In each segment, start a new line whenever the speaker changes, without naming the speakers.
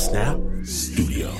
Snap Studios.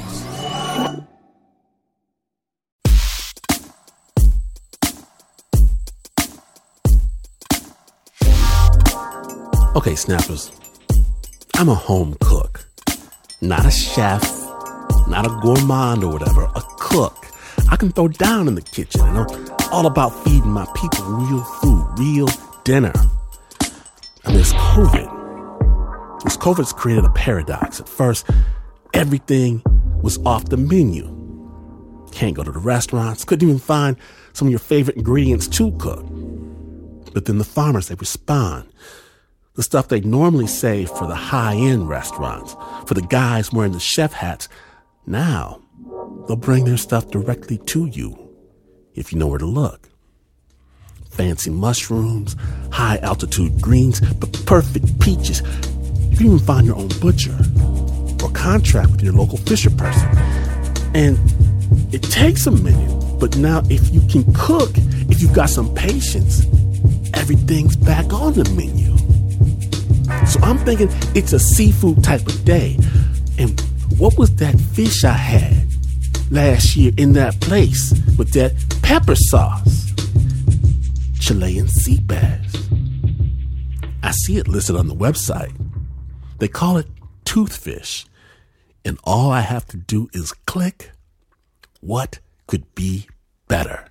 Okay, Snappers, I'm a home cook. Not a chef, not a gourmand or whatever, a cook. I can throw down in the kitchen, and I'm all about feeding my people real food, real dinner. And there's COVID. This COVID's created a paradox. At first, everything was off the menu. Can't go to the restaurants, couldn't even find some of your favorite ingredients to cook. But then the farmers, they respond. The stuff they normally save for the high-end restaurants, for the guys wearing the chef hats, now they'll bring their stuff directly to you if you know where to look. Fancy mushrooms, high-altitude greens, but perfect peaches. You can even find your own butcher or contract with your local fisher person. And it takes a minute, but now if you can cook, if you've got some patience, everything's back on the menu. So I'm thinking it's a seafood type of day. And what was that fish I had last year in that place with that pepper sauce? Chilean sea bass. I see it listed on the website. They call it toothfish. And all I have to do is click. What could be better?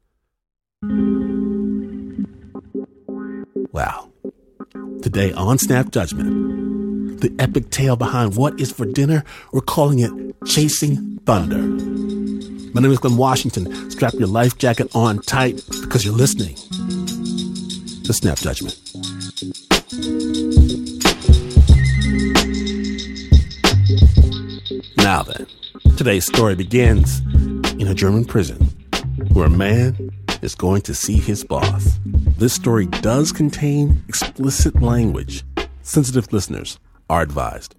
Wow. Today on Snap Judgment, the epic tale behind what is for dinner, we're calling it Chasing Thunder. My name is Glenn Washington. Strap your life jacket on tight because you're listening to Snap Judgment. Now then, today's story begins in a German prison where a man is going to see his boss. This story does contain explicit language. Sensitive listeners are advised.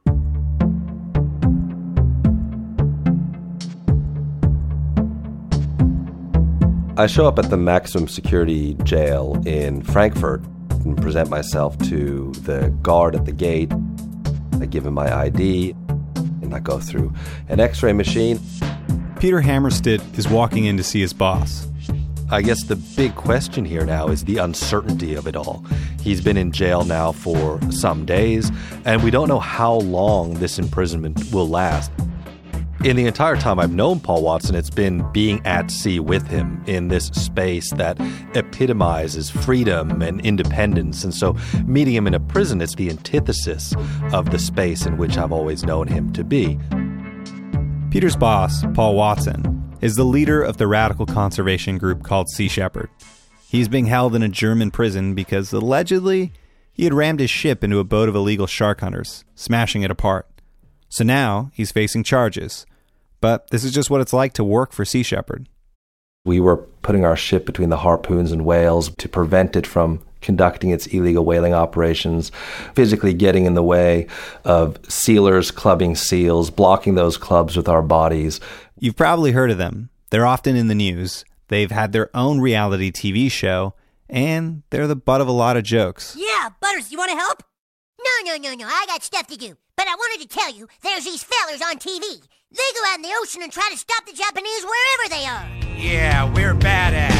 I show up at the maximum security jail in Frankfurt and present myself to the guard at the gate. I give him my ID, and I go through an x-ray machine.
Peter Hammarstedt is walking in to see his boss.
I guess the big question here now is the uncertainty of it all. He's been in jail now for some days, and we don't know how long this imprisonment will last. In the entire time I've known Paul Watson, it's been being at sea with him in this space that epitomizes freedom and independence. And so meeting him in a prison is the antithesis of the space in which I've always known him to be.
Peter's boss, Paul Watson, is the leader of the radical conservation group called Sea Shepherd. He's being held in a German prison because allegedly he had rammed his ship into a boat of illegal shark hunters, smashing it apart. So now he's facing charges. But this is just what it's like to work for Sea Shepherd.
We were putting our ship between the harpoons and whales to prevent it from conducting its illegal whaling operations, physically getting in the way of sealers clubbing seals, blocking those clubs with our bodies.
You've probably heard of them. They're often in the news. They've had their own reality TV show, and they're the butt of a lot of jokes.
Yeah, Butters, you want to help? No, I got stuff to do. But I wanted to tell you, there's these fellers on TV. They go out in the ocean and try to stop the Japanese wherever they are.
Yeah, we're badass.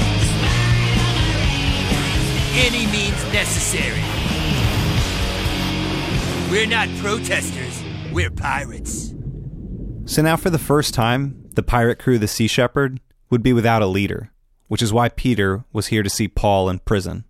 Any means necessary. We're not protesters, we're pirates.
So now for the first time, the pirate crew of the Sea Shepherd would be without a leader, which is why Peter was here to see Paul in prison.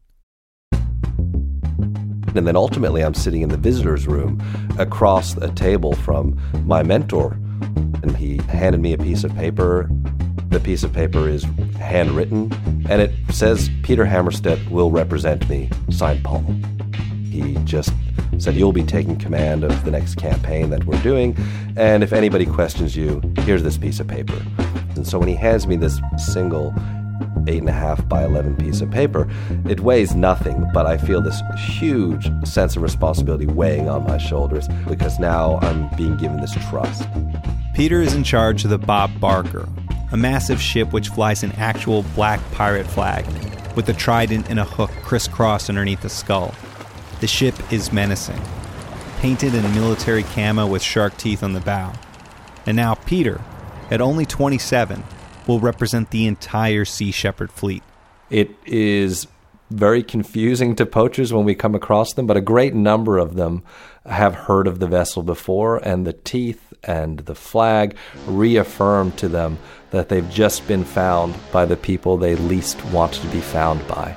And then ultimately I'm sitting in the visitor's room across a table from my mentor. And he handed me a piece of paper. The piece of paper is handwritten, and it says, Peter Hammarstedt will represent me, signed Paul. He just said, you'll be taking command of the next campaign that we're doing, and if anybody questions you, here's this piece of paper. And so when he hands me this single 8.5 by 11 piece of paper, it weighs nothing, but I feel this huge sense of responsibility weighing on my shoulders because now I'm being given this trust.
Peter is in charge of the Bob Barker, a massive ship which flies an actual black pirate flag with a trident and a hook crisscrossed underneath the skull. The ship is menacing. painted in military camo with shark teeth on the bow. And now Peter, at only 27, will represent the entire Sea Shepherd fleet.
It is very confusing to poachers when we come across them, but a great number of them have heard of the vessel before, and the teeth and the flag reaffirm to them that they've just been found by the people they least want to be found by.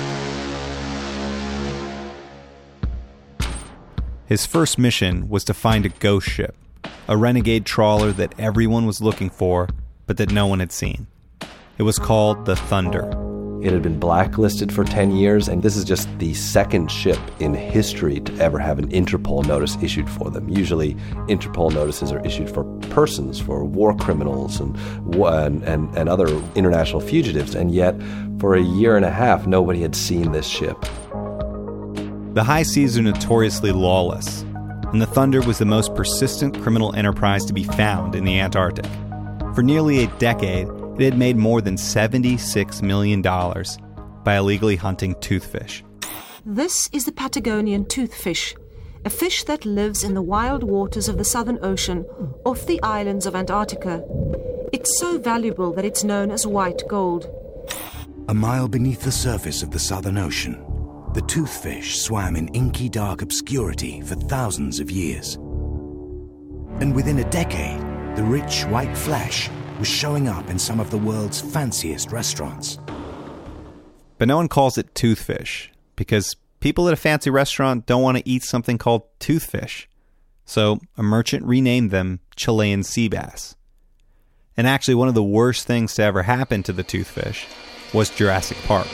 His first mission was to find a ghost ship, a renegade trawler that everyone was looking for, but that no one had seen. It was called the Thunder.
It had been blacklisted for 10 years, and this is just the second ship in history to ever have an Interpol notice issued for them. Usually, Interpol notices are issued for persons, for war criminals and other international fugitives, and yet, for a year and a half, nobody had seen this ship.
The high seas are notoriously lawless, and the Thunder was the most persistent criminal enterprise to be found in the Antarctic. For nearly a decade, it had made more than $76 million by illegally hunting toothfish.
This is the Patagonian toothfish, a fish that lives in the wild waters of the Southern Ocean off the islands of Antarctica. It's so valuable that it's known as white gold.
A mile beneath the surface of the Southern Ocean, the toothfish swam in inky dark obscurity for thousands of years. And within a decade, the rich white flesh was showing up in some of the world's fanciest restaurants.
But no one calls it toothfish, because people at a fancy restaurant don't want to eat something called toothfish. So a merchant renamed them Chilean sea bass. And actually, one of the worst things to ever happen to the toothfish was Jurassic Park.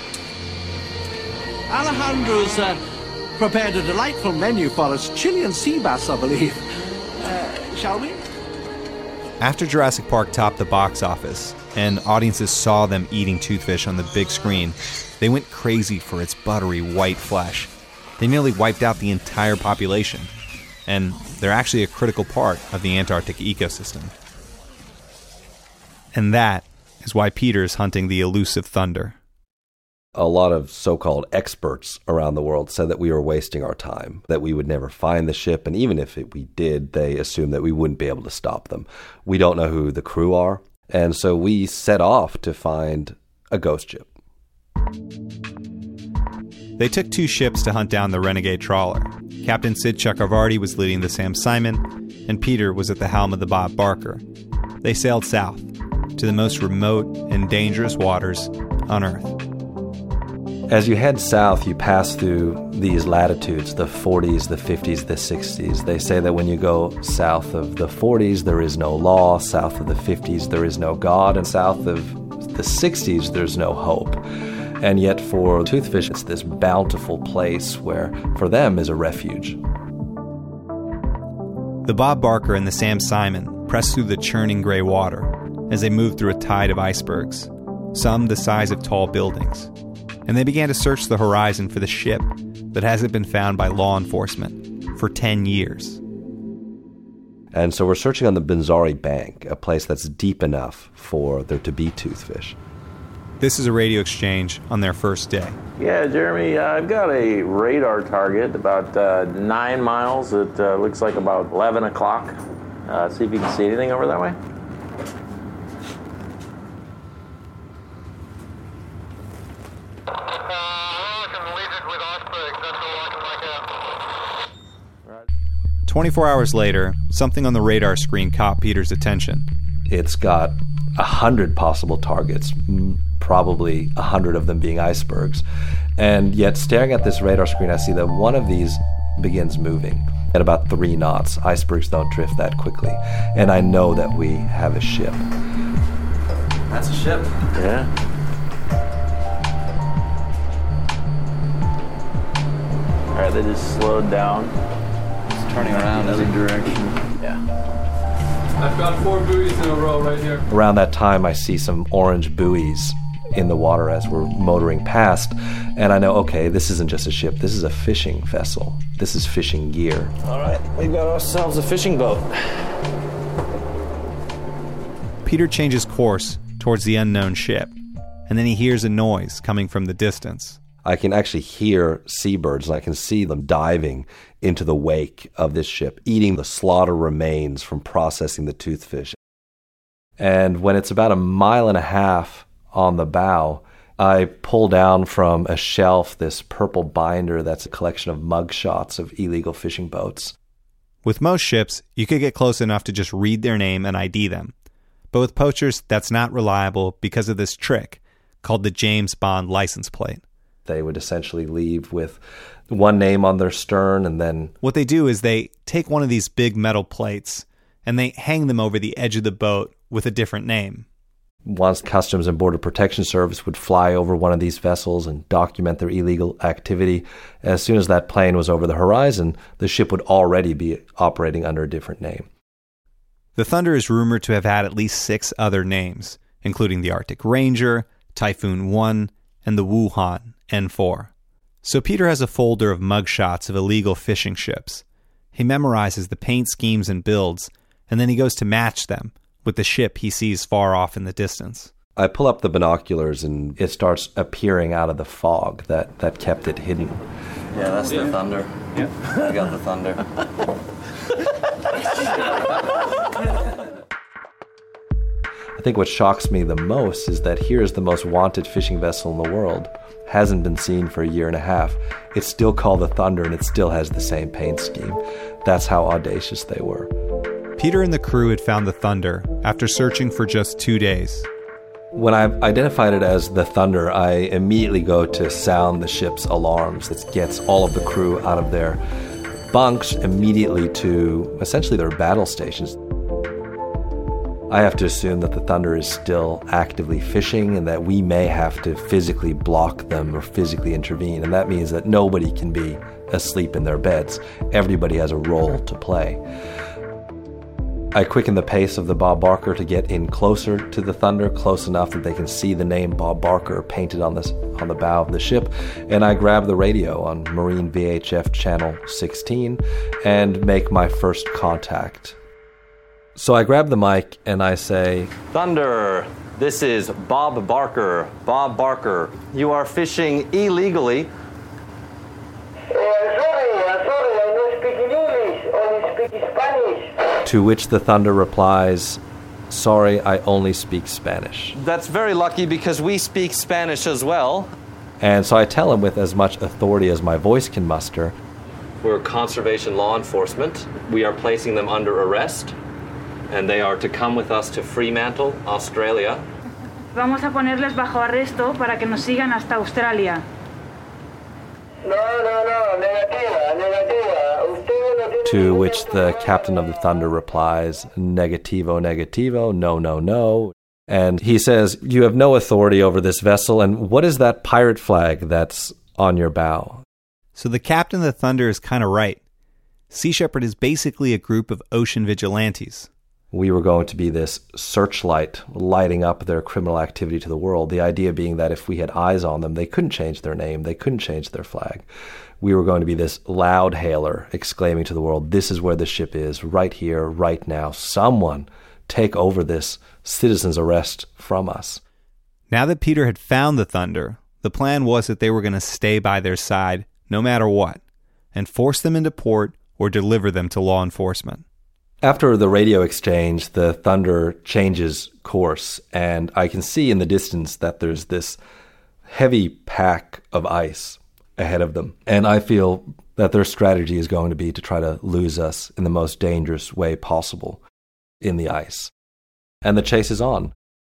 Alejandro's prepared a delightful menu for us. Chilean sea bass, I believe. Shall we?
After Jurassic Park topped the box office, and audiences saw them eating toothfish on the big screen, they went crazy for its buttery white flesh. They nearly wiped out the entire population, and they're actually a critical part of the Antarctic ecosystem. And that is why Peter's hunting the elusive Thunder.
A lot of so-called experts around the world said that we were wasting our time, that we would never find the ship, and even if we did, they assumed that we wouldn't be able to stop them. We don't know who the crew are, and so we set off to find a ghost ship.
They took 2 ships to hunt down the renegade trawler. Captain Sid Chakravarti was leading the Sam Simon, and Peter was at the helm of the Bob Barker. They sailed south, to the most remote and dangerous waters on Earth.
As you head south, you pass through these latitudes, the 40s, the 50s, the 60s. They say that when you go south of the 40s, there is no law. South of the 50s, there is no God. And south of the 60s, there's no hope. And yet for toothfish, it's this bountiful place where, for them, is a refuge.
The Bob Barker and the Sam Simon pressed through the churning gray water as they moved through a tide of icebergs, some the size of tall buildings. And they began to search the horizon for the ship that hasn't been found by law enforcement for 10 years.
And so we're searching on the Benzari Bank, a place that's deep enough for there to be toothfish.
This is a radio exchange on their first day.
Yeah, Jeremy, I've got a radar target about 9 miles. It looks like about 11 o'clock. See if you can see anything over that way.
I can leave it with icebergs. That's all I can make out.
24 hours later, something on the radar screen caught Peter's attention.
It's got 100 possible targets, probably 100 of them being icebergs. And yet, staring at this radar screen, I see that one of these begins moving at about 3 knots. Icebergs don't drift that quickly. And I know that we have a ship. That's a ship.
Yeah. All right, they just slowed down.
It's turning around in the other direction.
Yeah.
I've got 4 buoys in a row right here.
Around that time, I see some orange buoys in the water as we're motoring past, and I know, okay, this isn't just a ship, this is a fishing vessel. This is fishing gear.
All right, we've got ourselves a fishing boat.
Peter changes course towards the unknown ship, and then he hears a noise coming from the distance.
I can actually hear seabirds, and I can see them diving into the wake of this ship, eating the slaughter remains from processing the toothfish. And when it's about 1.5 miles on the bow, I pull down from a shelf this purple binder that's a collection of mugshots of illegal fishing boats.
With most ships, you could get close enough to just read their name and ID them. But with poachers, that's not reliable because of this trick called the James Bond license plate.
They would essentially leave with one name on their stern, and then...
What they do is they take one of these big metal plates and they hang them over the edge of the boat with a different name.
Once Customs and Border Protection Service would fly over one of these vessels and document their illegal activity, as soon as that plane was over the horizon, the ship would already be operating under a different name.
The Thunder is rumored to have had at least 6 other names, including the Arctic Ranger, Typhoon 1, and the Wuhan N4. So Peter has a folder of mugshots of illegal fishing ships. He memorizes the paint schemes and builds, and then he goes to match them with the ship he sees far off in the distance.
I pull up the binoculars and it starts appearing out of the fog that kept it hidden.
Yeah, that's the Thunder. Yeah. I got the Thunder.
I think what shocks me the most is that here's the most wanted fishing vessel in the world. Hasn't been seen for 1.5 years. It's still called the Thunder, and it still has the same paint scheme. That's how audacious they were.
Peter and the crew had found the Thunder after searching for just 2 days.
When I identified it as the Thunder, I immediately go to sound the ship's alarms. That gets all of the crew out of their bunks immediately to essentially their battle stations. I have to assume that the Thunder is still actively fishing and that we may have to physically block them or physically intervene. And that means that nobody can be asleep in their beds. Everybody has a role to play. I quicken the pace of the Bob Barker to get in closer to the Thunder, close enough that they can see the name Bob Barker painted on the bow of the ship, and I grab the radio on Marine VHF channel 16 and make my first contact. So I grab the mic and I say,
Thunder, this is Bob Barker. Bob Barker, you are fishing illegally.
Sorry, I don't speak English, only speak Spanish.
To which the Thunder replies, sorry, I only speak Spanish.
That's very lucky because we speak Spanish as well.
And so I tell him with as much authority as my voice can muster,
we're conservation law enforcement. We are placing them under arrest, and they are to come with us to Fremantle, Australia.
Vamos a ponerles bajo arresto para que nos sigan hasta Australia.
No, negativa.
To which the captain of the Thunder replies, negativo, no. And he says, you have no authority over this vessel, and what is that pirate flag that's on your bow?
So the captain of the Thunder is kind of right. Sea Shepherd is basically a group of ocean vigilantes.
We were going to be this searchlight lighting up their criminal activity to the world. The idea being that if we had eyes on them, they couldn't change their name, they couldn't change their flag. We were going to be this loud hailer exclaiming to the world, this is where the ship is, right here, right now. Someone take over this citizen's arrest from us.
Now that Peter had found the Thunder, the plan was that they were going to stay by their side no matter what, and force them into port or deliver them to law enforcement.
After the radio exchange, the Thunder changes course, and I can see in the distance that there's this heavy pack of ice ahead of them. And I feel that their strategy is going to be to try to lose us in the most dangerous way possible in the ice. And the chase is on.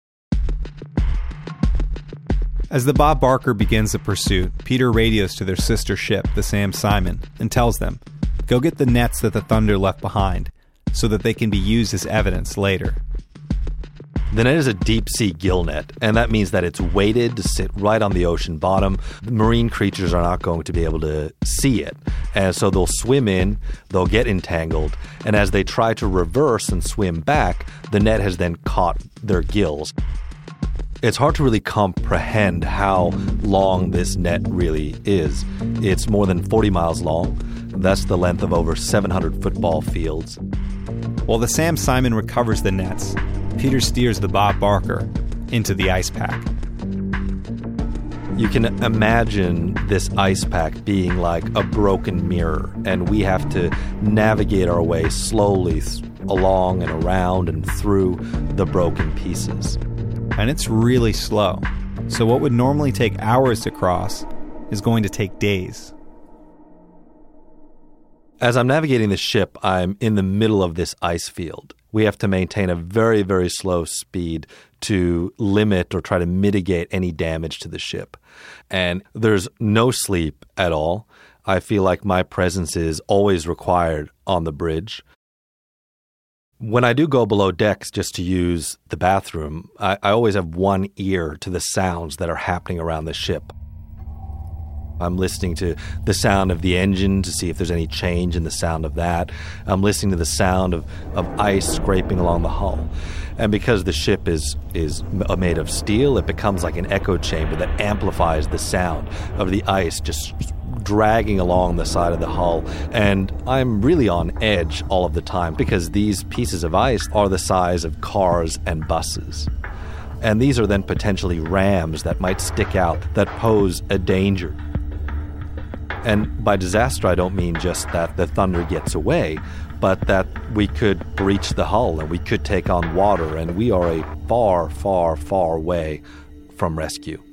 As the Bob Barker begins the pursuit, Peter radios to their sister ship, the Sam Simon, and tells them, go get the nets that the Thunder left behind, so that they can be used as evidence later.
The net is a deep-sea gill net, and that means that it's weighted to sit right on the ocean bottom. Marine creatures are not going to be able to see it, and so they'll swim in, they'll get entangled, and as they try to reverse and swim back, the net has then caught their gills. It's hard to really comprehend how long this net really is. It's more than 40 miles long. That's the length of over 700 football fields.
While the Sam Simon recovers the nets, Peter steers the Bob Barker into the ice pack.
You can imagine this ice pack being like a broken mirror, and we have to navigate our way slowly along and around and through the broken pieces.
And it's really slow. So what would normally take hours to cross is going to take days.
As I'm navigating the ship, I'm in the middle of this ice field. We have to maintain a very, very slow speed to limit or try to mitigate any damage to the ship. And there's no sleep at all. I feel like my presence is always required on the bridge. When I do go below decks just to use the bathroom, I always have one ear to the sounds that are happening around the ship. I'm listening to the sound of the engine to see if there's any change in the sound of that. I'm listening to the sound of ice scraping along the hull. And because the ship is made of steel, it becomes like an echo chamber that amplifies the sound of the ice just dragging along the side of the hull. And I'm really on edge all of the time because these pieces of ice are the size of cars and buses. And these are then potentially rams that might stick out that pose a danger. And by disaster, I don't mean just that the Thunder gets away, but that we could breach the hull and we could take on water, and we are a far, far, far way from rescue.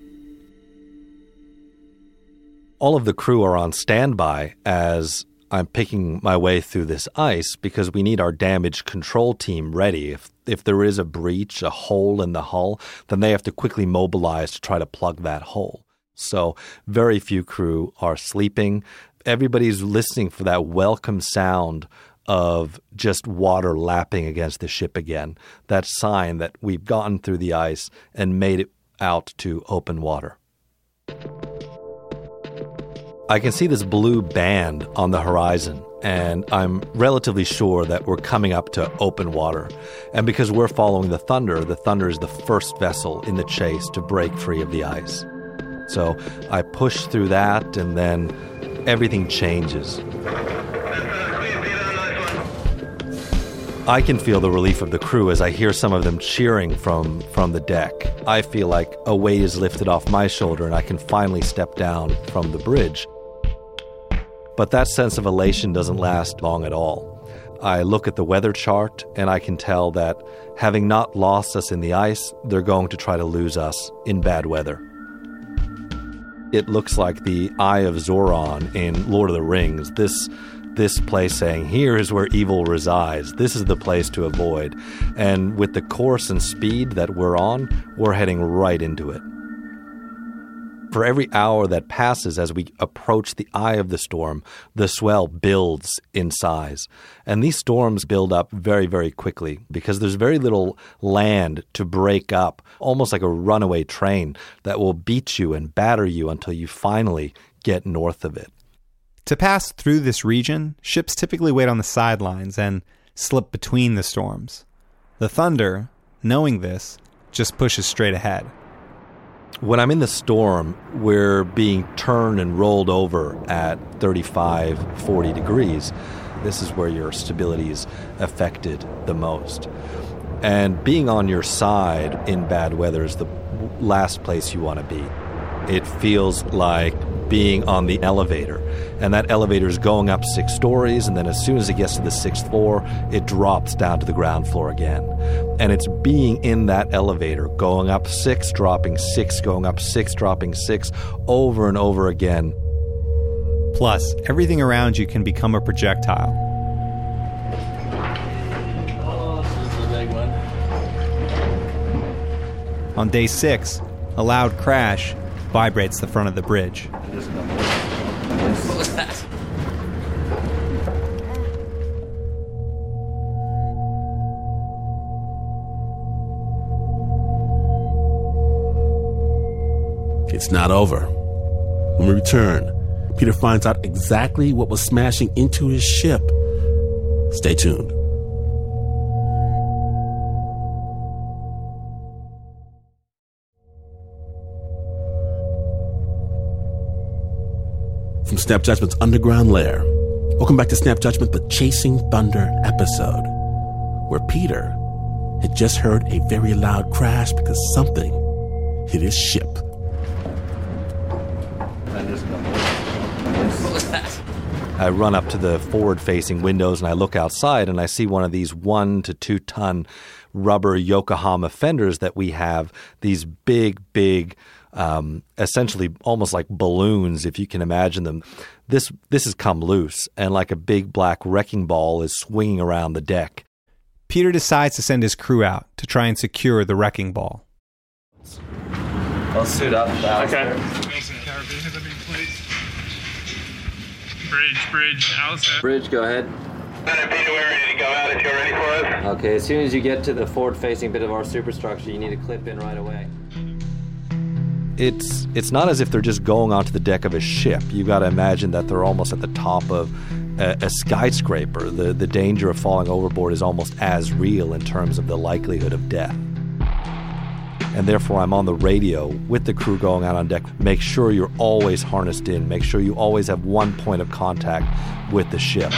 All of the crew are on standby as I'm picking my way through this ice because we need our damage control team ready. If there is a breach, a hole in the hull, then they have to quickly mobilize to try to plug that hole. So very few crew are sleeping. Everybody's listening for that welcome sound of just water lapping against the ship again. That sign that we've gotten through the ice and made it out to open water. I can see this blue band on the horizon, and I'm relatively sure that we're coming up to open water. And because we're following the Thunder is the first vessel in the chase to break free of the ice. So I push through that, and then everything changes. I can feel the relief of the crew as I hear some of them cheering from the deck. I feel like a weight is lifted off my shoulder, and I can finally step down from the bridge. But that sense of elation doesn't last long at all. I look at the weather chart, and I can tell that having not lost us in the ice, they're going to try to lose us in bad weather. It looks like the Eye of Sauron in Lord of the Rings. This place saying, here is where evil resides. This is the place to avoid. And with the course and speed that we're on, we're heading right into it. For every hour that passes as we approach the eye of the storm, the swell builds in size. And these storms build up very, very quickly because there's very little land to break up, almost like a runaway train that will beat you and batter you until you finally get north of it.
To pass through this region, ships typically wait on the sidelines and slip between the storms. The Thunder, knowing this, just pushes straight ahead.
When I'm in the storm, we're being turned and rolled over at 35, 40 degrees. This is where your stability is affected the most. And being on your side in bad weather is the last place you want to be. It feels like being on the elevator. And that elevator is going up 6 stories, and then as soon as it gets to the 6th floor, it drops down to the ground floor again. And it's being in that elevator, going up 6, dropping 6, going up 6, dropping 6, over and over again.
Plus, everything around you can become a projectile.
Oh, this is a big one.
On day 6, a loud crash vibrates the front of the bridge.
What was that?
It's not over. When we return, Peter finds out exactly what was smashing into his ship. Stay tuned. From Snap Judgment's underground lair, welcome back to Snap Judgment, the Chasing Thunder episode, where Peter had just heard a very loud crash because something hit his ship.
I run up to the forward-facing windows and I look outside and I see one of these 1 to 2 ton rubber Yokohama fenders that we have, these big, essentially almost like balloons, if you can imagine them. This has come loose, and like a big black wrecking ball is swinging around the deck.
Peter decides to send his crew out to try and secure the wrecking ball.
I'll suit up.
Okay. Bridge, Allison.
Bridge, go ahead.
Peter, we're ready to go out if you're ready for us.
Okay, as soon as you get to the forward-facing bit of our superstructure, you need to clip in right away.
It's not as if they're just going onto the deck of a ship. You got to imagine that they're almost at the top of a skyscraper. The danger of falling overboard is almost as real in terms of the likelihood of death. And therefore, I'm on the radio with the crew going out on deck. Make sure you're always harnessed in. Make sure you always have one point of contact with the ship.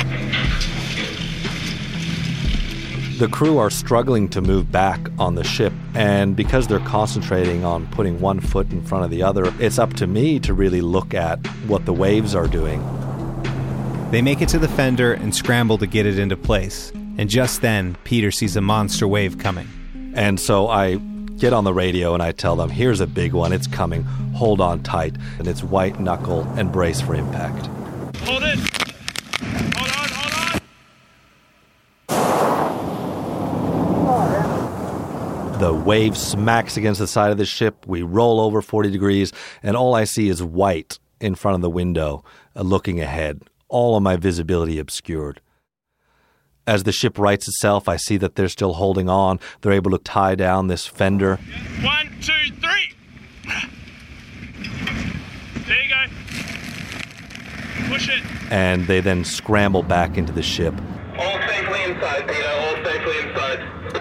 The crew are struggling to move back on the ship, and because they're concentrating on putting one foot in front of the other, it's up to me to really look at what the waves are doing.
They make it to the fender and scramble to get it into place, and just then, Peter sees a monster wave coming.
And so I get on the radio and I tell them, here's a big one, it's coming, hold on tight, and it's white knuckle and brace for impact.
Hold it! Hold on!
The wave smacks against the side of the ship, we roll over 40 degrees, and all I see is white in front of the window, looking ahead, all of my visibility obscured. As the ship rights itself, I see that they're still holding on. They're able to tie down this fender.
1, 2, 3. There you go. Push it.
And they then scramble back into the ship.
All safely inside, Peter. All safely inside.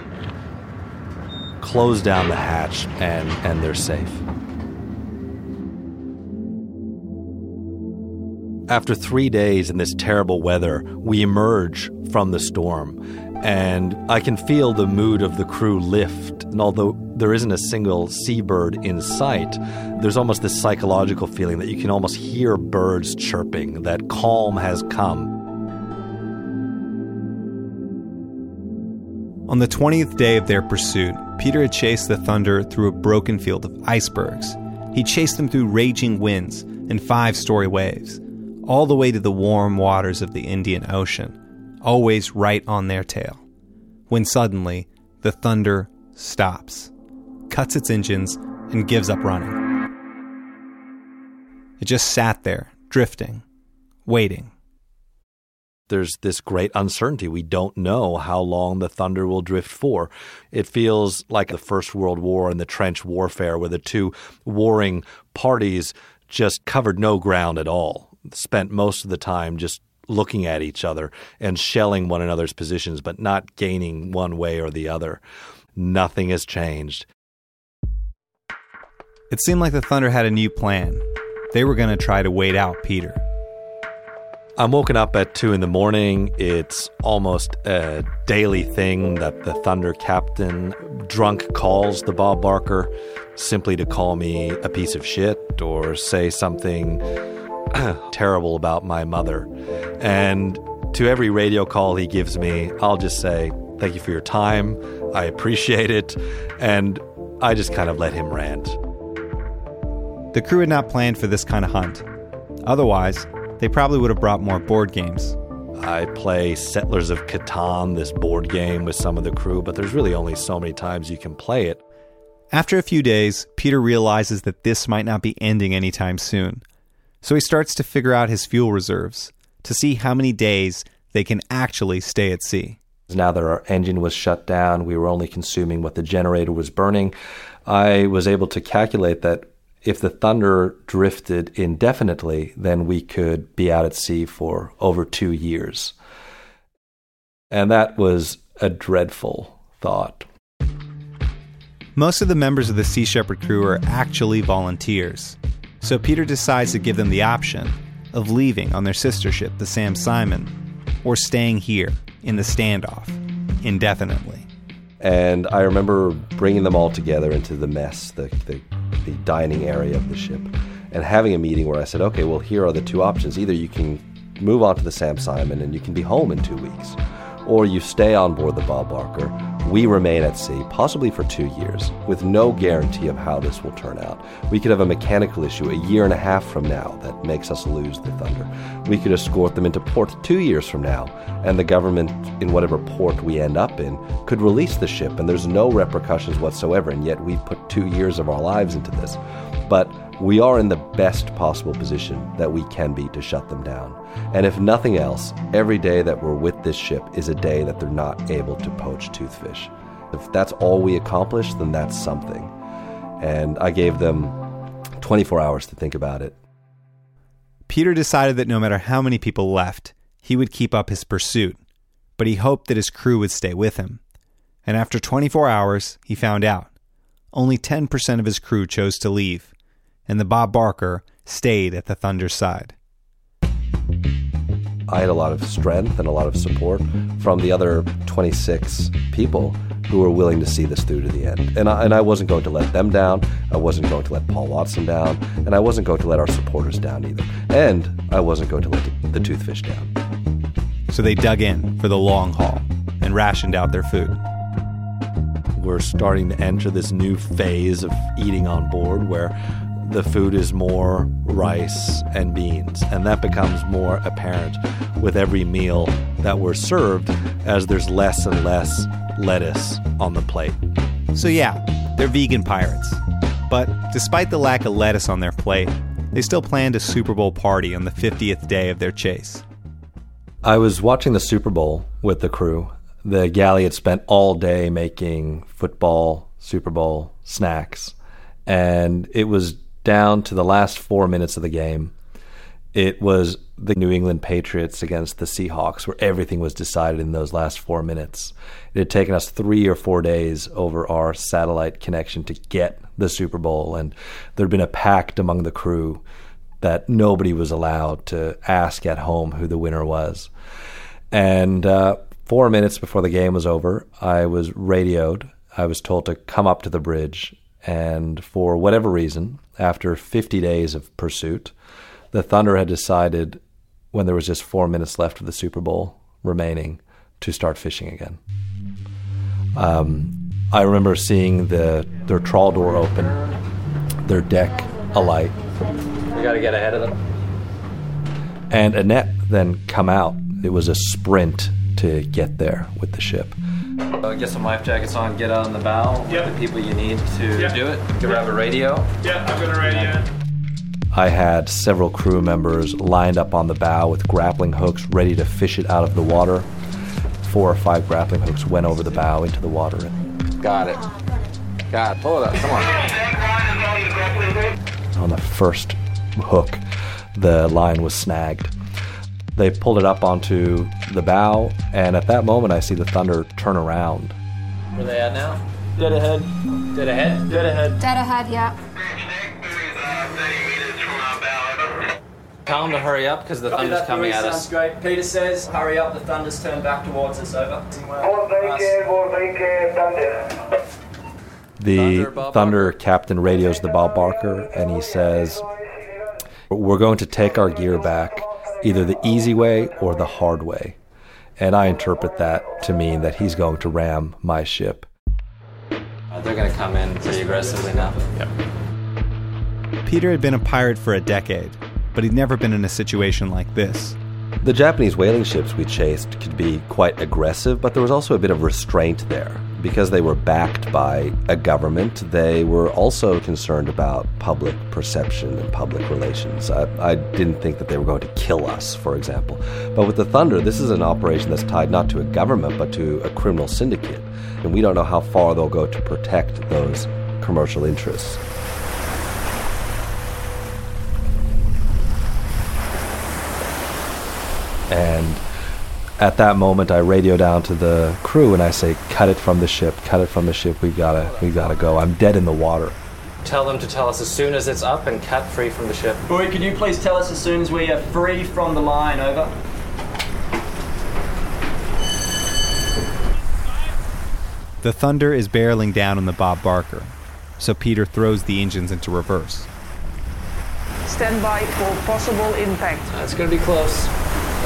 Close down the hatch, and they're safe. After 3 days in this terrible weather, we emerge from the storm, and I can feel the mood of the crew lift. And although there isn't a single seabird in sight, there's almost this psychological feeling that you can almost hear birds chirping, that calm has come.
On the 20th day of their pursuit, Peter had chased the Thunder through a broken field of icebergs. He chased them through raging winds and 5-story waves, all the way to the warm waters of the Indian Ocean, always right on their tail. When suddenly, the Thunder stops, cuts its engines, and gives up running. It just sat there, drifting, waiting.
There's this great uncertainty. We don't know how long the Thunder will drift for. It feels like the First World War and the trench warfare, where the two warring parties just covered no ground at all, spent most of the time just looking at each other and shelling one another's positions, but not gaining one way or the other. Nothing has changed.
It seemed like the Thunder had a new plan. They were going to try to wait out Peter.
I'm woken up at 2 a.m. It's almost a daily thing that the Thunder captain drunk calls the Bob Barker simply to call me a piece of shit or say something terrible about my mother. And to every radio call he gives me, I'll just say, thank you for your time, I appreciate it, and I just kind of let him rant.
The crew had not planned for this kind of hunt. Otherwise, they probably would have brought more board games.
I play Settlers of Catan, this board game, with some of the crew, but there's really only so many times you can play it.
After a few days, Peter realizes that this might not be ending anytime soon. So he starts to figure out his fuel reserves to see how many days they can actually stay at sea.
Now that our engine was shut down, we were only consuming what the generator was burning. I was able to calculate that if the Thunder drifted indefinitely, then we could be out at sea for over 2 years. And that was a dreadful thought.
Most of the members of the Sea Shepherd crew are actually volunteers. So Peter decides to give them the option of leaving on their sister ship, the Sam Simon, or staying here in the standoff indefinitely.
And I remember bringing them all together into the mess, the dining area of the ship, and having a meeting where I said, okay, well, here are the two options. Either you can move on to the Sam Simon and you can be home in 2 weeks. Or you stay on board the Bob Barker. We remain at sea, possibly for 2 years, with no guarantee of how this will turn out. We could have a mechanical issue a year and a half from now that makes us lose the Thunder. We could escort them into port 2 years from now, and the government, in whatever port we end up in, could release the ship, and there's no repercussions whatsoever, and yet we put 2 years of our lives into this. But we are in the best possible position that we can be to shut them down. And if nothing else, every day that we're with this ship is a day that they're not able to poach toothfish. If that's all we accomplish, then that's something. And I gave them 24 hours to think about it.
Peter decided that no matter how many people left, he would keep up his pursuit, but he hoped that his crew would stay with him. And after 24 hours, he found out. Only 10% of his crew chose to leave, and the Bob Barker stayed at the Thunder's side.
I had a lot of strength and a lot of support from the other 26 people who were willing to see this through to the end. And I wasn't going to let them down, I wasn't going to let Paul Watson down, and I wasn't going to let our supporters down either. And I wasn't going to let the toothfish down.
So they dug in for the long haul and rationed out their food.
We're starting to enter this new phase of eating on board where the food is more rice and beans, and that becomes more apparent with every meal that we're served as there's less and less lettuce on the plate.
So yeah, they're vegan pirates. But despite the lack of lettuce on their plate, they still planned a Super Bowl party on the 50th day of their chase.
I was watching the Super Bowl with the crew. The galley had spent all day making football, Super Bowl snacks, and it was down to the last 4 minutes of the game. It was the New England Patriots against the Seahawks where everything was decided in those last 4 minutes. It had taken us 3 or 4 days over our satellite connection to get the Super Bowl, and there had been a pact among the crew that nobody was allowed to ask at home who the winner was. And 4 minutes before the game was over, I was radioed. I was told to come up to the bridge, and for whatever reason, after 50 days of pursuit, the Thunder had decided, when there was just 4 minutes left of the Super Bowl remaining, to start fishing again. I remember seeing their trawl door open, their deck alight.
We got to get ahead of them.
And a net then come out. It was a sprint to get there with the ship.
Get some life jackets on, get out on the bow with the people you need to do it. Grab a radio.
Yeah, I've got a radio.
I had several crew members lined up on the bow with grappling hooks ready to fish it out of the water. 4 or 5 grappling hooks went over the bow into the water.
Got it. Pull it up, come on.
On the first hook, the line was snagged. They pulled it up onto the bow, and at that moment I see the Thunder turn around.
Where are they at now?
Dead ahead.
Dead ahead?
Dead ahead.
Dead ahead, yeah.
Tell them to hurry up because the Thunder's coming at us.
Sounds great. Peter says, hurry up, the Thunder's turned back towards us, over.
The Thunder captain radios the Bob Barker, and he says, we're going to take our gear back either the easy way or the hard way. And I interpret that to mean that he's going to ram my ship.
They're going to come in pretty aggressively now.
Yep. Peter had been a pirate for a decade, but he'd never been in a situation like this.
The Japanese whaling ships we chased could be quite aggressive, but there was also a bit of restraint there. Because they were backed by a government, they were also concerned about public perception and public relations. I didn't think that they were going to kill us, for example. But with the Thunder, this is an operation that's tied not to a government, but to a criminal syndicate. And we don't know how far they'll go to protect those commercial interests. And at that moment, I radio down to the crew and I say, cut it from the ship, we gotta go. I'm dead in the water.
Tell them to tell us as soon as it's up and cut free from the ship.
Buoy, can you please tell us as soon as we are free from the line, over?
The Thunder is barreling down on the Bob Barker, so Peter throws the engines into reverse.
Stand by for possible impact.
That's going to be close.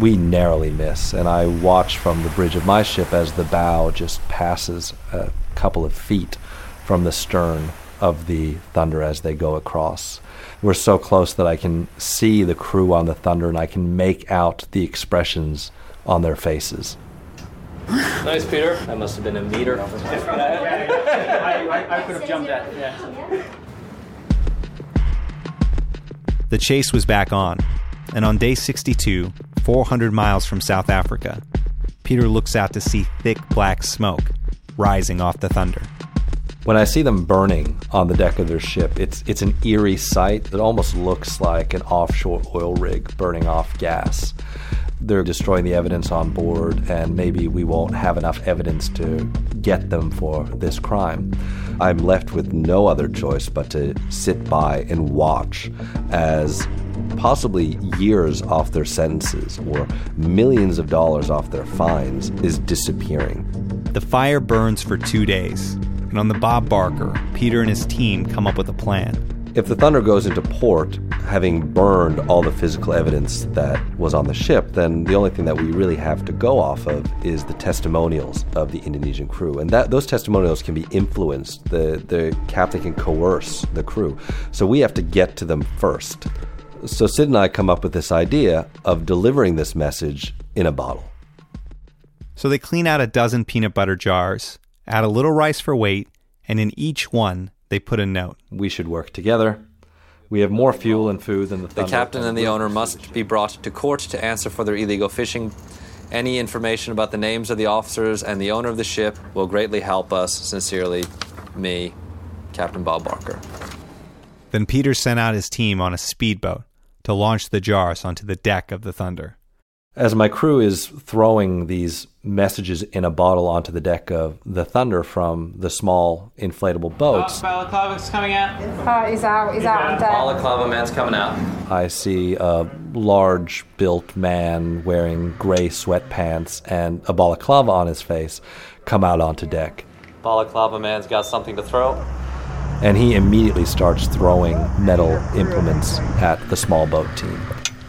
we narrowly miss, and I watch from the bridge of my ship as the bow just passes a couple of feet from the stern of the Thunder as they go across. We're so close that I can see the crew on the Thunder, and I can make out the expressions on their faces.
Nice, Peter. That must have been a meter.
I could have jumped that, yeah.
The chase was back on, and on day 62, 400 miles from South Africa, Peter looks out to see thick black smoke rising off the Thunder.
When I see them burning on the deck of their ship, it's an eerie sight. It almost looks like an offshore oil rig burning off gas. They're destroying the evidence on board, and maybe we won't have enough evidence to get them for this crime. I'm left with no other choice but to sit by and watch as possibly years off their sentences or millions of dollars off their fines is disappearing.
The fire burns for 2 days, and on the Bob Barker, Peter and his team come up with a plan.
If the Thunder goes into port, having burned all the physical evidence that was on the ship, then the only thing that we really have to go off of is the testimonials of the Indonesian crew. And those testimonials can be influenced. The captain can coerce the crew. So we have to get to them first. So Sid and I come up with this idea of delivering this message in a bottle.
So they clean out a dozen peanut butter jars, add a little rice for weight, and in each one, they put a note.
We should work together. We have more fuel and food than the Thunder.
The captain and the owner must be brought to court to answer for their illegal fishing. Any information about the names of the officers and the owner of the ship will greatly help us. Sincerely, me, Captain Bob Barker.
Then Peter sent out his team on a speedboat to launch the jars onto the deck of the Thunder.
As my crew is throwing these messages in a bottle onto the deck of the Thunder from the small inflatable boats,
Balaclava's coming out.
He's out on deck.
Balaclava man's coming out.
I see a large-built man wearing gray sweatpants and a balaclava on his face come out onto deck.
Balaclava man's got something to throw.
And he immediately starts throwing metal implements at the small boat team.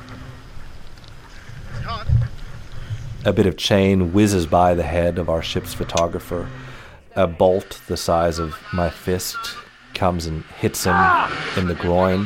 A bit of chain whizzes by the head of our ship's photographer. A bolt the size of my fist comes and hits him in the groin.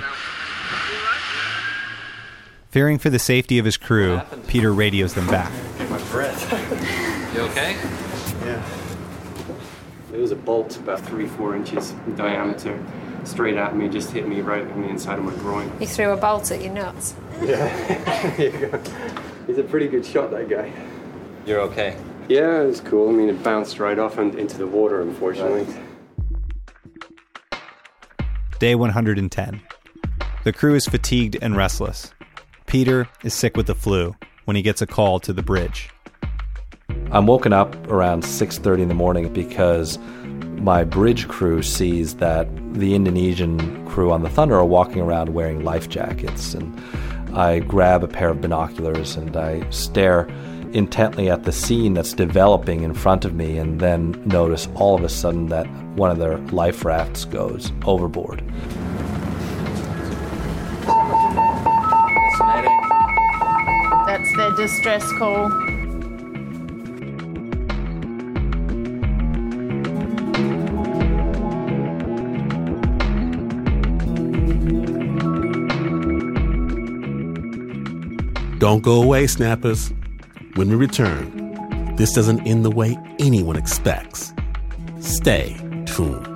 Fearing for the safety of his crew, Peter radios them back.
Get my breath. You okay?
Yeah. It was a bolt about 3-4 inches in diameter, straight at me, just hit me right on the inside of my groin.
He threw a bolt at your nuts.
Yeah. Here you go. He's a pretty good shot, that guy.
You're okay?
Yeah, it was cool. I mean, it bounced right off and into the water, unfortunately.
Day 110. The crew is fatigued and restless. Peter is sick with the flu when he gets a call to the bridge.
I'm woken up around 6:30 in the morning because my bridge crew sees that the Indonesian crew on the Thunder are walking around wearing life jackets. And I grab a pair of binoculars and I stare intently at the scene that's developing in front of me, and then notice all of a sudden that one of their life rafts goes overboard.
That's their distress call.
Don't go away, snappers. When we return, this doesn't end the way anyone expects. Stay tuned.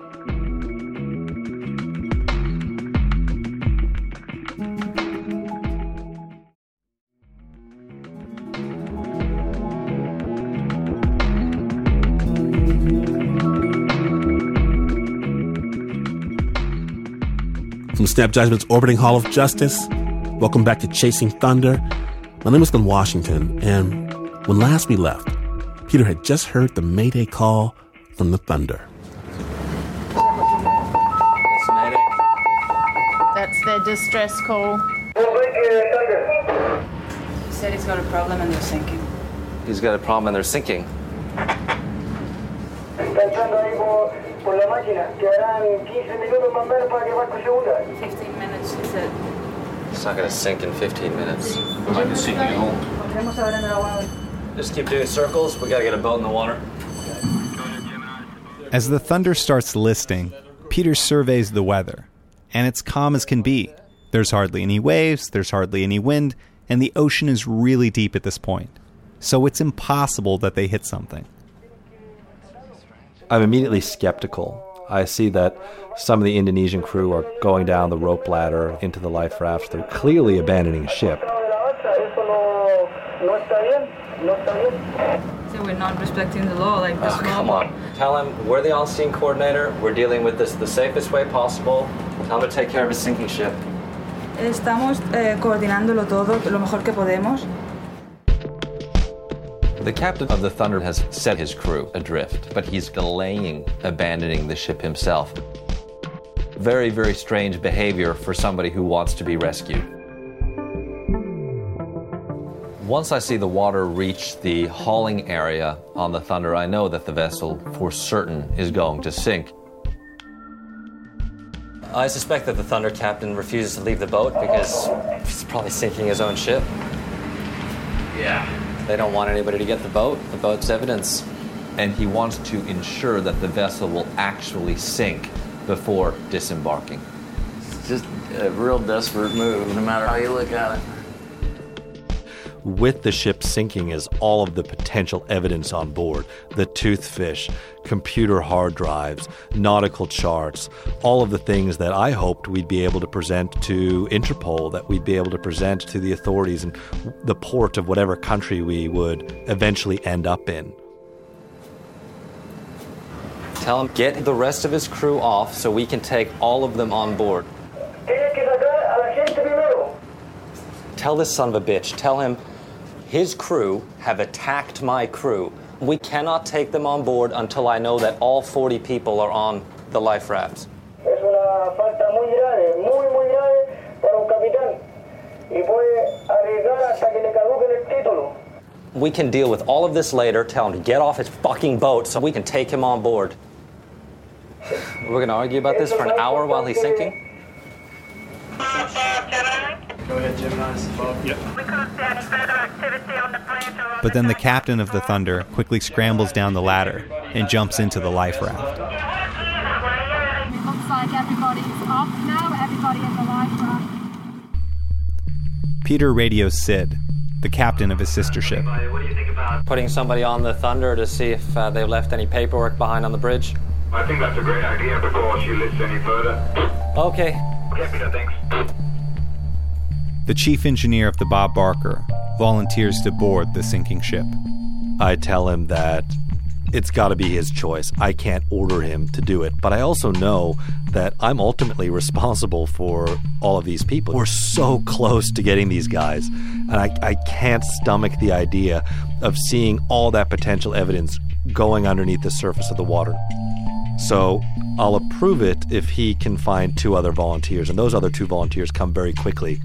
From Snap Judgment's orbiting Hall of Justice, welcome back to Chasing Thunder. My name is Glenn Washington, and when last we left, Peter had just heard the Mayday call from the Thunder.
That's their distress call.
He said he's got a problem and they're sinking.
He's got a problem and they're sinking.
15 minutes, he said.
It's not going to sink in 15 minutes.
Might be sinking at home.
Just keep doing circles. We got to get a boat in the water.
As the Thunder starts listing, Peter surveys the weather, and it's calm as can be. There's hardly any waves, there's hardly any wind, and the ocean is really deep at this point. So it's impossible that they hit something.
I'm immediately skeptical. I see that some of the Indonesian crew are going down the rope ladder into the life rafts. They're clearly abandoning a ship.
So we're not respecting the law, like the small
Come on. Tell him we're the on-scene coordinator. We're dealing with this the safest way possible. Tell him to take care of his sinking ship.
Estamos coordinándolo todo lo mejor que podemos.
The captain of the Thunder has set his crew adrift, but he's delaying abandoning the ship himself. Very, very strange behavior for somebody who wants to be rescued. Once I see the water reach the hauling area on the Thunder, I know that the vessel, for certain, is going to sink.
I suspect that the Thunder captain refuses to leave the boat because he's probably sinking his own ship.
Yeah.
They don't want anybody to get the boat. The boat's evidence.
And he wants to ensure that the vessel will actually sink before disembarking.
It's just a real desperate move, no matter how you look at it.
With the ship sinking is all of the potential evidence on board. The toothfish, computer hard drives, nautical charts, all of the things that I hoped we'd be able to present to Interpol, that we'd be able to present to the authorities in the port of whatever country we would eventually end up in.
Tell him get the rest of his crew off so we can take all of them on board. Tell this son of a bitch, tell him his crew have attacked my crew. We cannot take them on board until I know that all 40 people are on the life rafts.
Es una falta muy grave para un capitán. Y puede arriesgar hasta que le caduque el título.
We can deal with all of this later. Tell him to get off his fucking boat so we can take him on board. We're going to argue about this for an hour while he's sinking?
Go ahead, Gemini. Yep.
But then the captain of the Thunder quickly scrambles down the ladder and jumps into the life raft.
It looks like everybody's up now. Everybody in the life raft.
Peter radios Sid, the captain of his sister ship.
What do you think about putting somebody on the Thunder to see if they left any paperwork behind on the bridge?
I think that's a great idea before she lifts any further.
Okay.
Okay, Peter, thanks.
The chief engineer of the Bob Barker volunteers to board the sinking ship.
I tell him that it's got to be his choice. I can't order him to do it. But I also know that I'm ultimately responsible for all of these people. We're so close to getting these guys. And I can't stomach the idea of seeing all that potential evidence going underneath the surface of the water. So I'll approve it if he can find 2 other volunteers. And those other 2 volunteers come very quickly.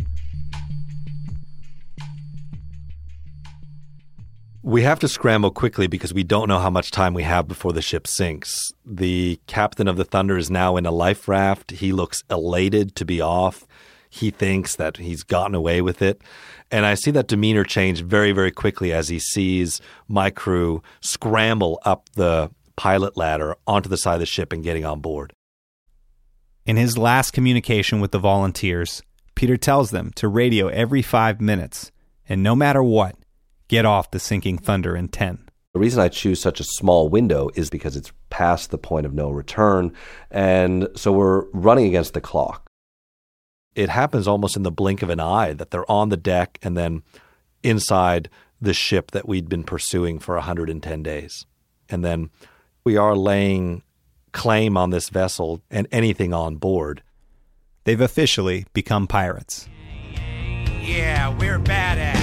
We have to scramble quickly because we don't know how much time we have before the ship sinks. The captain of the Thunder is now in a life raft. He looks elated to be off. He thinks that he's gotten away with it. And I see that demeanor change very, very quickly as he sees my crew scramble up the pilot ladder onto the side of the ship and getting on board.
In his last communication with the volunteers, Peter tells them to radio every 5 minutes, and no matter what, get off the sinking Thunder in 10.
The reason I choose such a small window is because it's past the point of no return, and so we're running against the clock. It happens almost in the blink of an eye that they're on the deck and then inside the ship that we'd been pursuing for 110 days. And then we are laying claim on this vessel and anything on board.
They've officially become pirates.
Yeah, we're badass.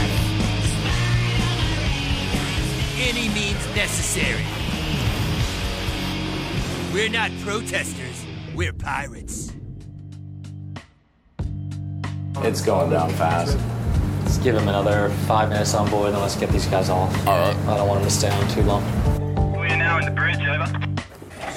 Any means necessary. We're not protesters, we're pirates.
It's going down fast. Let's give him another 5 minutes on board and let's get these guys off. All right. I don't want them to stay on too long.
We are now in the bridge, over.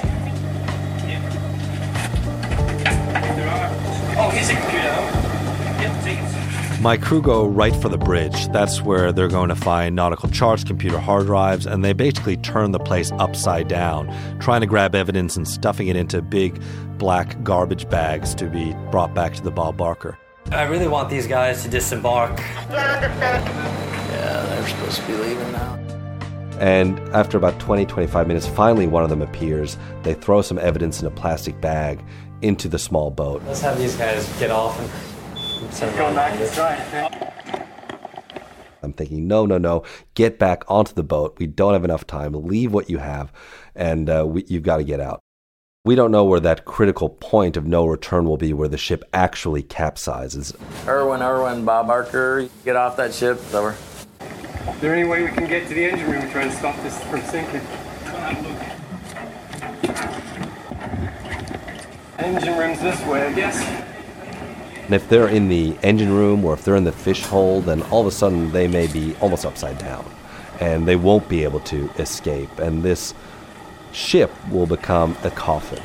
Oh, here's a computer.
My crew go right for the bridge. That's where they're going to find nautical charts, computer hard drives, and they basically turn the place upside down, trying to grab evidence and stuffing it into big black garbage bags to be brought back to the Bob Barker.
I really want these guys to disembark.
Yeah, they're supposed to be leaving now.
And after about 20-25 minutes, finally one of them appears. They throw some evidence in a plastic bag into the small boat.
Let's have these guys get off and send them back inside.
I'm thinking, no, get back onto the boat. We don't have enough time. Leave what you have, and you've got to get out. We don't know where that critical point of no return will be, where the ship actually capsizes.
Irwin, Bob Barker, get off that ship. It's over.
Is there any way we can get to the engine room and try and stop this from sinking? Engine room's this way, I guess.
And if they're in the engine room or if they're in the fish hole, then all of a sudden they may be almost upside down and they won't be able to escape. And this ship will become a coffin.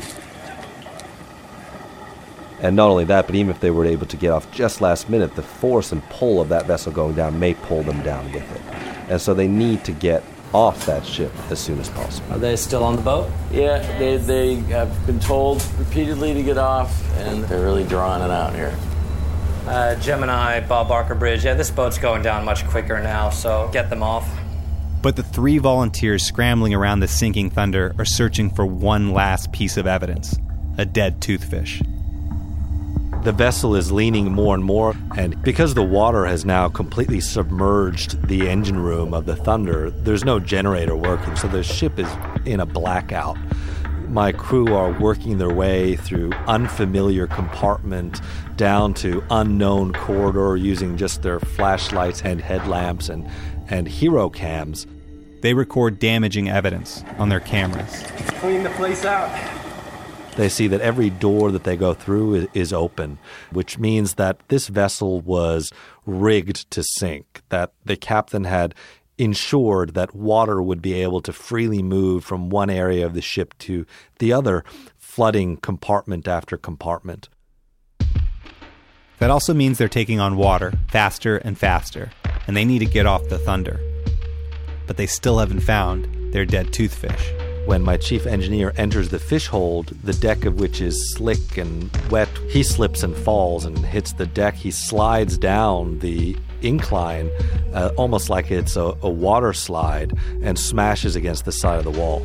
And not only that, but even if they were able to get off just last minute, the force and pull of that vessel going down may pull them down with it. And so they need to get off that ship as soon as possible.
Are they still on the boat?
Yeah, they have been told repeatedly to get off, and they're really drawing it out here.
Gemini, Bob Barker Bridge. Yeah, this boat's going down much quicker now, so get them off.
But the 3 volunteers scrambling around the sinking Thunder are searching for one last piece of evidence, a dead toothfish.
The vessel is leaning more and more, and because the water has now completely submerged the engine room of the Thunder, there's no generator working, so the ship is in a blackout. My crew are working their way through unfamiliar compartment down to unknown corridor using just their flashlights and headlamps and hero cams.
They record damaging evidence on their cameras.
Let's clean the place out.
They see that every door that they go through is open, which means that this vessel was rigged to sink, that the captain had ensured that water would be able to freely move from one area of the ship to the other, flooding compartment after compartment.
That also means they're taking on water faster and faster, and they need to get off the Thunder. But they still haven't found their dead toothfish.
When my chief engineer enters the fish hold, the deck of which is slick and wet, he slips and falls and hits the deck. He slides down the incline, almost like it's a water slide, and smashes against the side of the wall.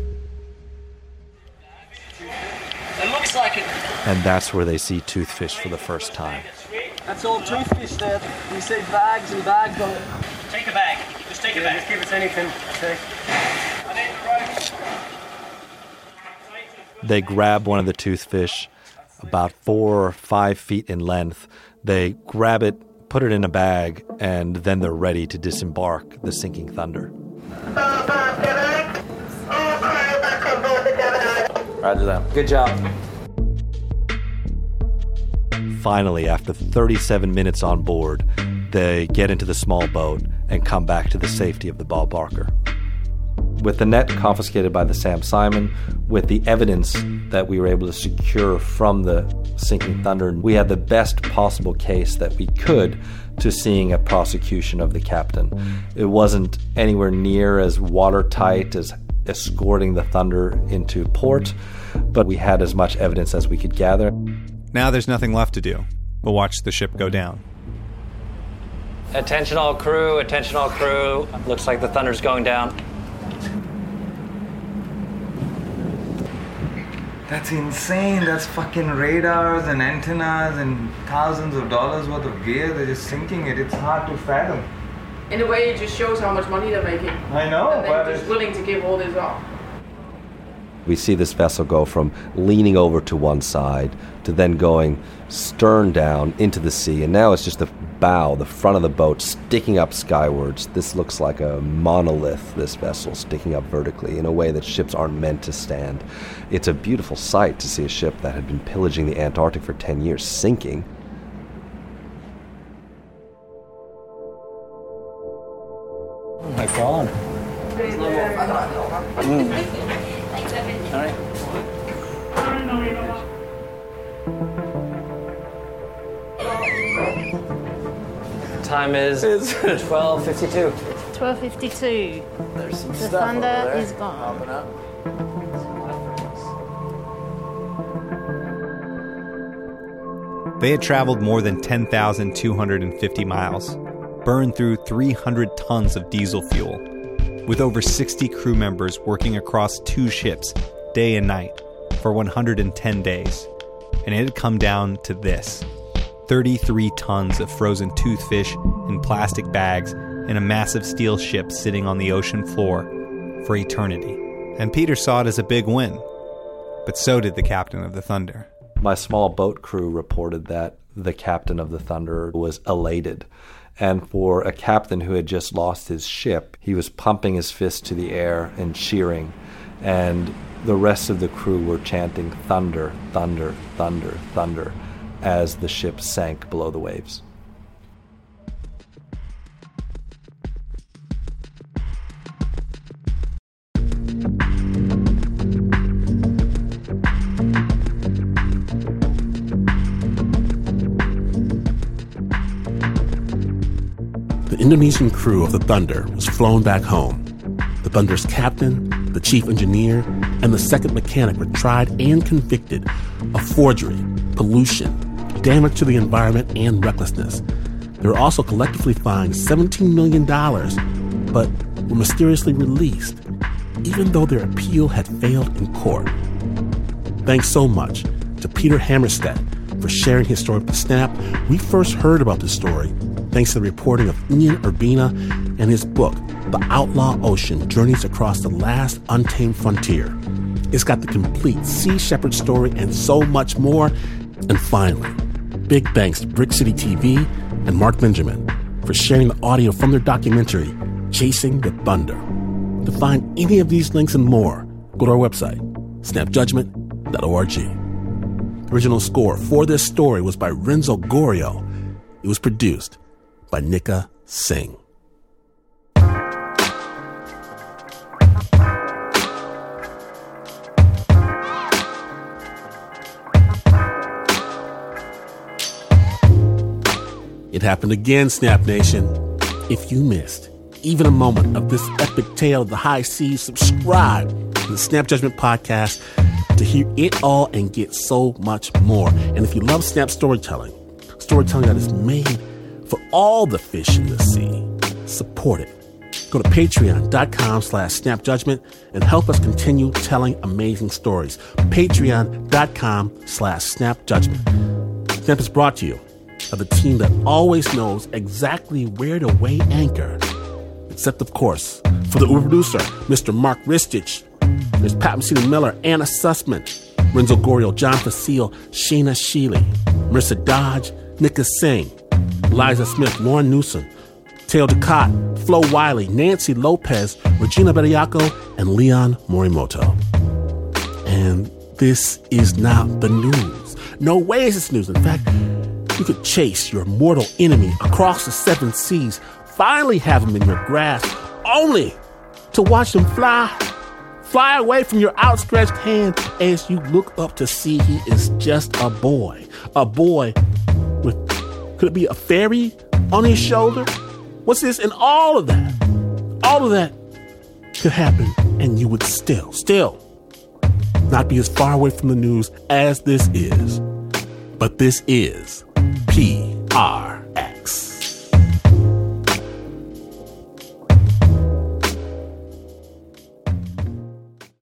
It looks like it.
And that's where they see toothfish for the first time.
That's all toothfish there. We say bags and bags on it. Take a bag. Just take a bag.
Just give us anything. Okay.
They grab one of the toothfish, about 4 or 5 feet in length. They grab it, put it in a bag, and then they're ready to disembark the sinking Thunder.
Roger that.
Good job.
Finally, after 37 minutes on board, they get into the small boat and come back to the safety of the Bob Barker. With the net confiscated by the Sam Simon, with the evidence that we were able to secure from the sinking Thunder, we had the best possible case that we could to seeing a prosecution of the captain. It wasn't anywhere near as watertight as escorting the Thunder into port, but we had as much evidence as we could gather.
Now there's nothing left to do. We'll watch the ship go down.
Attention all crew, attention all crew. Looks like the Thunder's going down.
That's insane. That's fucking radars and antennas and thousands of dollars worth of gear. They're just sinking it. It's hard to fathom.
In a way, it just shows how much money they're making.
I know,
and they're
but
just willing to give all this up.
We see this vessel go from leaning over to one side to then going stern down into the sea, and now it's just the bow, the front of the boat, sticking up skywards. This looks like a monolith, this vessel, sticking up vertically in a way that ships aren't meant to stand. It's a beautiful sight to see a ship that had been pillaging the Antarctic for 10 years sinking.
Oh my God. All right. Time is 12:52.
12:52.
There's some
The
stuff
thunder
over there.
is gone.
Popping up.
They had traveled more than 10,250 miles, burned through 300 tons of diesel fuel, with over 60 crew members working across 2 ships, day and night, for 110 days. And it had come down to this: 33 tons of frozen toothfish in plastic bags in a massive steel ship sitting on the ocean floor for eternity. And Peter saw it as a big win, but so did the captain of the Thunder.
My small boat crew reported that the captain of the Thunder was elated. And for a captain who had just lost his ship, he was pumping his fist to the air and cheering. And the rest of the crew were chanting thunder, thunder, thunder, thunder as the ship sank below the waves.
The Indonesian crew of the Thunder was flown back home. The Thunder's captain, the chief engineer, and the second mechanic were tried and convicted of forgery, pollution, damage to the environment, and recklessness. They were also collectively fined $17 million, but were mysteriously released, even though their appeal had failed in court. Thanks so much to Peter Hammerstedt for sharing his story with the Snap. We first heard about this story thanks to the reporting of Ian Urbina and his book, The Outlaw Ocean: Journeys Across the Last Untamed Frontier. It's got the complete Sea Shepherd story and so much more. And finally, big thanks to Brick City TV and Mark Benjamin for sharing the audio from their documentary, Chasing the Thunder. To find any of these links and more, go to our website, snapjudgment.org. The original score for this story was by Renzo Gorio. It was produced by Nika Singh. It happened again, Snap Nation. If you missed even a moment of this epic tale of the high seas, subscribe to the Snap Judgment Podcast to hear it all and get so much more. And if you love Snap storytelling that is made for all the fish in the sea, support it. Go to patreon.com/snapjudgment and help us continue telling amazing stories. Patreon.com/snapjudgment. Snap is brought to you by the team that always knows exactly where to weigh anchor. Except, of course, for the Uber producer, Mr. Mark Ristich. There's Pat Mesina-Miller, Anna Sussman, Renzo Gorio, John Facile, Shayna Sheely, Marissa Dodge, Nika Singh, Eliza Smith, Lauren Newsom, Teo Ducat, Flo Wiley, Nancy Lopez, Regina Bediaco, and Leon Morimoto. And this is not the news. No way is this news. In fact, you could chase your mortal enemy across the 7 seas, finally have him in your grasp, only to watch him fly away from your outstretched hand as you look up to see he is just a boy with, could it be a fairy on his shoulder? What's this? And all of that could happen, and you would still not be as far away from the news as this is. But this is PR.